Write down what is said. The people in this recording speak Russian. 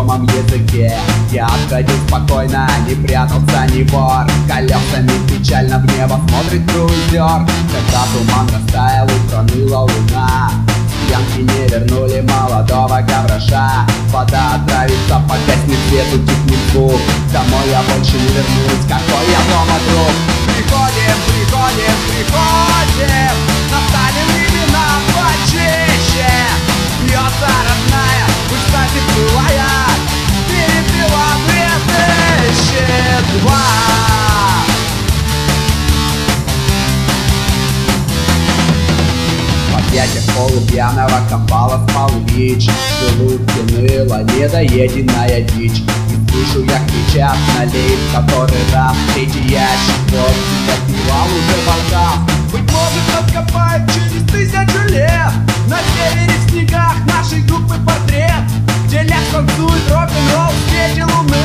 незнакомом языке. Я отходил спокойно, не прятался, не вор. Колесами печально в небо смотрит круизер. Когда туман растаял и проныла луна, янки не вернули молодого гавроша. Вода отравится, погаснет свет, утихнет звук. Домой я больше не вернусь, какой я дома друг. Приходим, приходим, приходим, настали времена почище. Бьется родная, вы, кстати, былая, перепела 2002. В объятиях полупьяного копала спал Ильич. В желудке ныла недоеденная дичь. И слышу я кричат на лейб, который раз третий ящик водки допивал уже бокал. Быть может, откопают через 1000 лет на севере в снегах нашей группы портрет, где ляг танцует рок-н-ролл в свете луны.